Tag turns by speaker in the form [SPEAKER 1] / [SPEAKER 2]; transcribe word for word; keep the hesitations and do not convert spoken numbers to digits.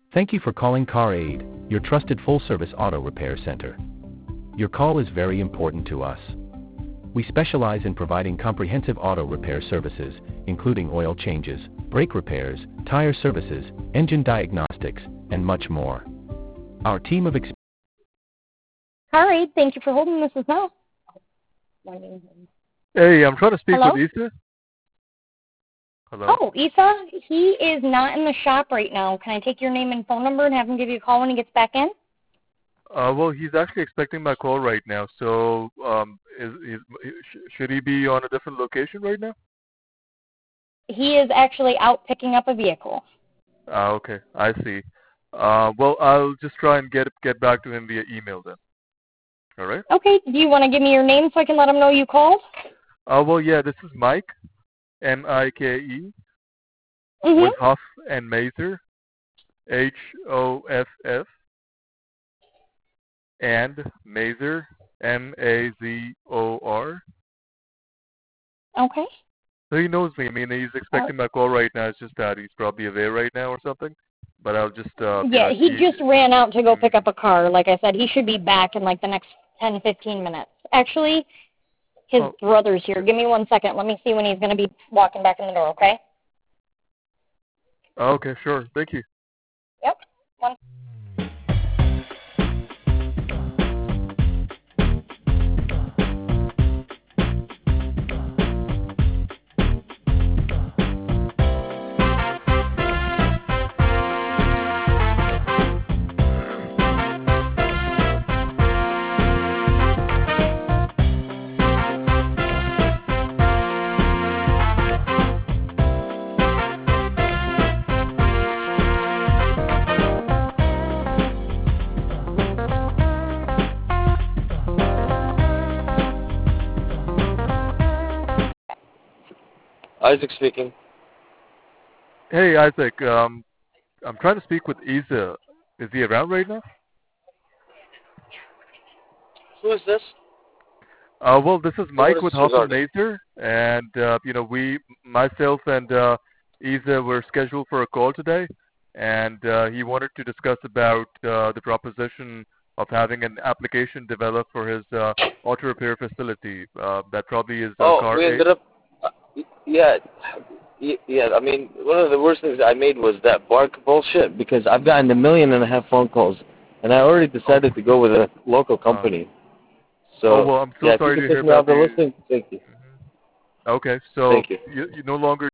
[SPEAKER 1] Thank you for calling Car Aid, your trusted full-service auto repair center. Your call is very important to us. We specialize in providing comprehensive auto repair services, including oil changes, brake repairs, tire services, engine diagnostics, and much more. Our team of experienced
[SPEAKER 2] All right, thank you for holding. This is Mel.
[SPEAKER 3] Hey, I'm trying to speak
[SPEAKER 2] Hello?
[SPEAKER 3] with Issa. Hello?
[SPEAKER 2] Oh, Isa, he is not in the shop right now. Can I take your name and phone number and have him give you a call when he gets back in?
[SPEAKER 3] Uh, well, he's actually expecting my call right now. So, um, is, is should he be on a different location right now?
[SPEAKER 2] He is actually out picking up a vehicle.
[SPEAKER 3] Ah, okay, I see. Uh, well, I'll just try and get get back to him via email then. All right.
[SPEAKER 2] Okay, do you want to give me your name so I can let him know you called?
[SPEAKER 3] Uh, well, yeah, this is Mike, M I K E,
[SPEAKER 2] Mm-hmm.
[SPEAKER 3] with Huff and Mazer, H O F F, and Mazer, M A Z O R.
[SPEAKER 2] Okay.
[SPEAKER 3] So he knows me. I mean, he's expecting my call right now. It's just that he's probably away right now or something. But I'll just, uh,
[SPEAKER 2] Yeah,
[SPEAKER 3] you
[SPEAKER 2] he
[SPEAKER 3] know,
[SPEAKER 2] just ran out to go pick up a car. Like I said, he should be back in like the next ten, fifteen minutes. Actually, his
[SPEAKER 3] Oh.
[SPEAKER 2] brother's here. Give me one second. Let me see when he's going to be walking back in the door, okay?
[SPEAKER 3] Okay, sure. Thank you.
[SPEAKER 2] Yep. One.
[SPEAKER 4] Isaac speaking.
[SPEAKER 3] Hey, Isaac. Um, I'm trying to speak with Isa. Is he around right now?
[SPEAKER 4] Who is this?
[SPEAKER 3] Uh, well, this is Mike
[SPEAKER 4] is
[SPEAKER 3] with
[SPEAKER 4] this
[SPEAKER 3] Huff and
[SPEAKER 4] regarding?
[SPEAKER 3] Mazer, and uh, you know, we, myself and uh, Isa, were scheduled for a call today, and uh, he wanted to discuss about uh, the proposition of having an application developed for his uh, auto repair facility. Uh, that probably is uh,
[SPEAKER 4] Oh,
[SPEAKER 3] Car
[SPEAKER 4] we
[SPEAKER 3] A.
[SPEAKER 4] ended up. Uh, yeah, y- yeah. I mean, one of the worst things I made was that bark bullshit because I've gotten a million and a half phone calls, and I already decided to go with a local company. So,
[SPEAKER 3] oh well, I'm so
[SPEAKER 4] yeah,
[SPEAKER 3] sorry
[SPEAKER 4] if
[SPEAKER 3] to
[SPEAKER 4] you could
[SPEAKER 3] hear
[SPEAKER 4] take me out
[SPEAKER 3] about
[SPEAKER 4] the
[SPEAKER 3] the.
[SPEAKER 4] listing, thank you.
[SPEAKER 3] Okay, so
[SPEAKER 4] Thank you.
[SPEAKER 3] you, you no longer